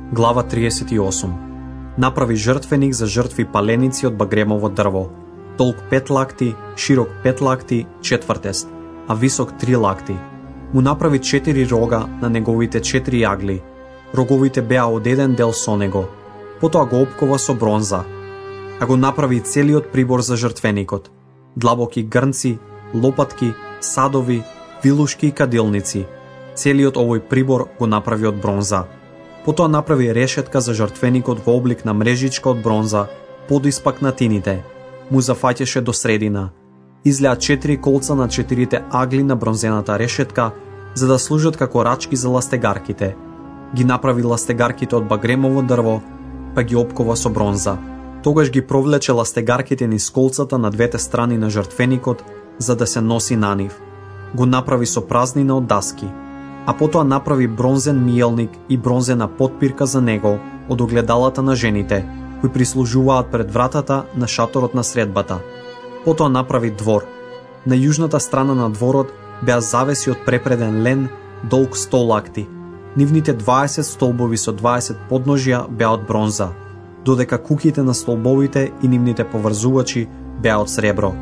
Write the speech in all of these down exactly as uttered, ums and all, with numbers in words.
Глава триесет и осум. Направи жртвеник за жртви паленици од багремово дрво. Толк пет лакти, широк пет лакти, четвртест, а висок три лакти. Му направи четири рога на неговите четири јагли. Роговите беа од еден дел со него. Потоа го опкова со бронза. А го направи целиот прибор за жртвеникот. Длабоки грнци, лопатки, садови, вилушки и кадилници. Целиот овој прибор го направи од бронза. Потоа направи решетка за жртвеникот во облик на мрежичка од бронза, подиспак на тините. Му зафаќаше до средина. Излеа четири колца на четирите агли на бронзената решетка, за да служат како рачки за ластегарките. Ги направи ластегарките од багремово дрво, па ги опкова со бронза. Тогаш ги провлече ластегарките низ колцата на двете страни на жртвеникот, за да се носи на нив. Го направи со празнина од даски. А потоа направи бронзен миелник и бронзена потпирка за него од огледалата на жените, кои прислужуваат пред вратата на шаторот на средбата. Потоа направи двор. На јужната страна на дворот беа завеси од препреден лен, долг сто лакти. Нивните дваесет столбови со дваесет подножја беа од бронза, додека куќите на столбовите и нивните поврзувачи беа од сребро.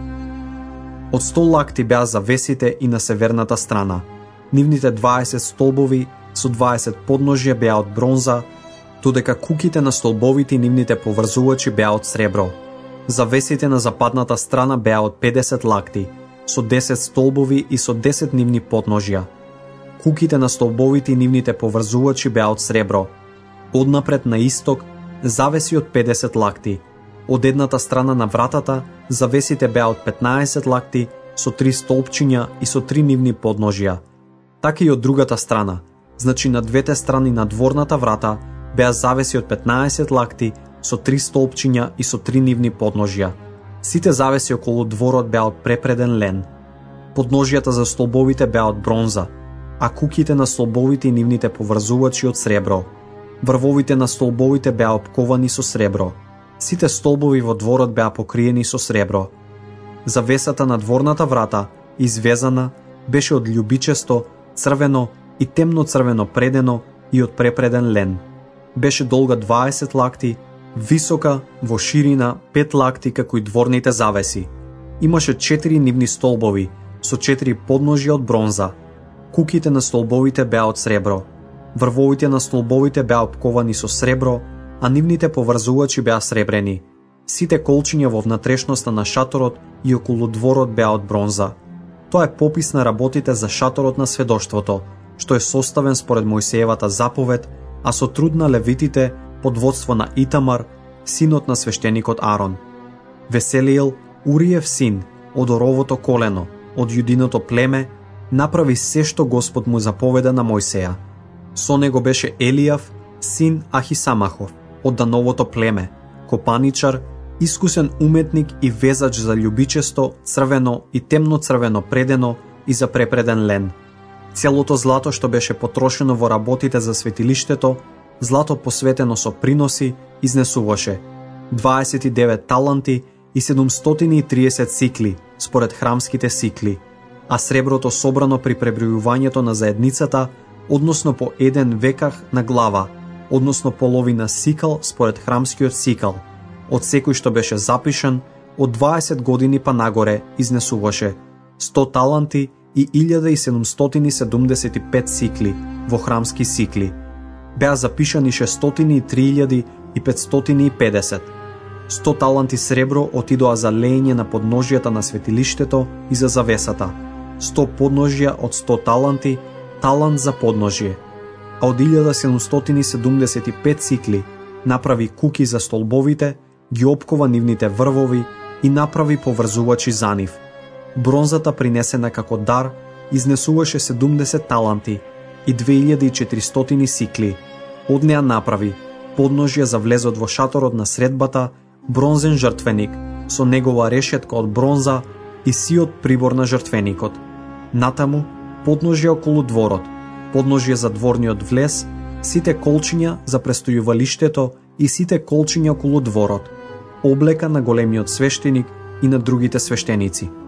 Од сто лакти беа завесите и на северната страна. Нивните дваесет столбови со дваесет подножја беа од бронза, додека куќите на столбовите и нивните поврзувачи беа од сребро. Завесите на западната страна беа од педесет лакти, со десет столбови и со десет нивни подножја. Куќите на столбовите и нивните поврзувачи беа од сребро. Однапред на исток завеси од педесет лакти. Од едната страна на вратата завесите беа од петнаесет лакти со три столбчиња и со три нивни подножја. Така и од другата страна, значи на двете страни на дворната врата беа завеси од петнаесет лакти со три столбчиња и со три нивни подножја. Сите завеси околу дворот беа од препреден лен. Подножјата за столбовите беа од бронза, а куќите на столбовите и нивните поврзувачи од сребро. Врвовите на столбовите беа опковани со сребро. Сите столбови во дворот беа покриени со сребро. Завесата на дворната врата, извезана, беше од љубичесто, црвено и темно црвено предено и од препреден лен. Беше долга дваесет лакти, висока во ширина пет лакти како и дворните завеси. Имаше четири нивни столбови со четири подножја од бронза. Куќите на столбовите беа од сребро. Врвовите на столбовите беа опковани со сребро, а нивните поврзувачи беа сребрени. Сите колчиња во внатрешноста на шаторот и околу дворот беа од бронза. Тоа е попис на работите за шаторот на сведоштвото, што е составен според Мојсеевата заповед, а со труд на левитите под водство на Итамар, синот на свештеникот Арон. Веселиел, Уриев син, од Оровото колено, од Јудиното племе, направи се што Господ му заповеда на Мојсеја. Со него беше Елијав, син Ахисамахов, од Дановото племе, копаничар, искусен уметник и везач за љубичесто, црвено и темно црвено предено и за препреден лен. Целото злато што беше потрошено во работите за светилиштето, злато посветено со приноси, изнесуваше дваесет и девет таланти и седумстотини и триесет сикли, според храмските сикли, а среброто собрано при пребројувањето на заедницата, односно по еден веках на глава, односно половина сикал според храмскиот сикал, од секој што беше запишан, од дваесет години па нагоре изнесуваше сто таланти и илјада и седумстотини седумдесет и пет сикли во храмски сикли. Беа запишани шестстотини и три илјади и петстотини и педесет. сто таланти сребро отидоа за леење на подножјата на светилиштето и за завесата. сто подножја од сто таланти, талант за подножје. А од илјада седумстотини седумдесет и пет сикли направи куки за столбовите, ги опкова нивните врвови и направи поврзувачи за нив. Бронзата принесена како дар изнесуваше седумдесет таланти и две илјади и четиристотини сикли. Од неа направи подножја за влезот во шаторот на средбата, бронзен жртвеник со негова решетка од бронза и сиот прибор на жртвеникот. Натаму подножја околу дворот, подножје за дворниот влез, сите колчиња за престојувалиштето и сите колчиња околу дворот, облека на големиот свештеник и на другите свештеници.